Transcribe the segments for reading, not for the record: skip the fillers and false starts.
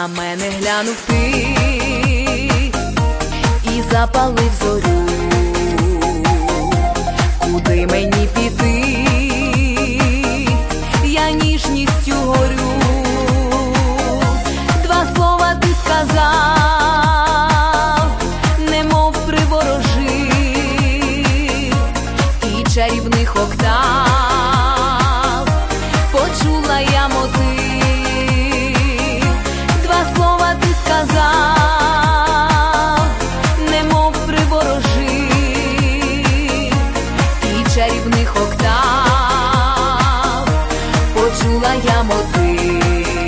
На мене глянув ти і запалив зорю. Куди мені піти? Я ніжністю горю. Два слова ти сказав, немов приворожив, і чарівних октав почула я мотив. Два слова ти сказав, немов приворожив, і чарівних октав почула я мотив.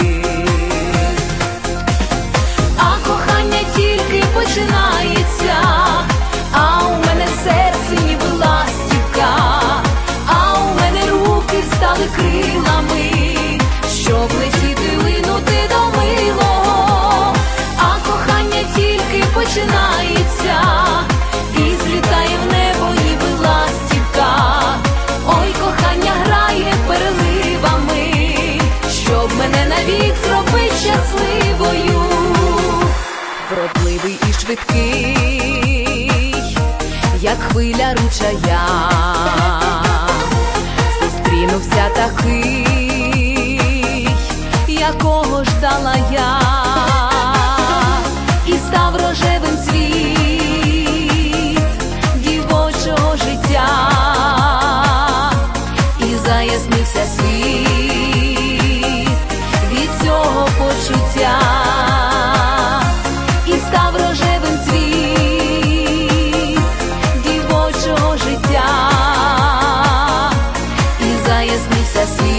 А кохання тільки починається, а у мене серце ніби ластівка, а у мене руки стали крилами, щоб летіти, линути до милого. А кохання тільки починається і злітає в небо ніби ластівка. Ой, кохання грає переливами, щоб мене навік зробить щасливою. Вродливий і швидкий, як хвиля ручая, зустрінувся такий, якого ждала я, і став рожевим цвіт дівочого життя, і заяснився світ від цього почуття. І став рожевим цвіт дівочого життя, і заяснився світ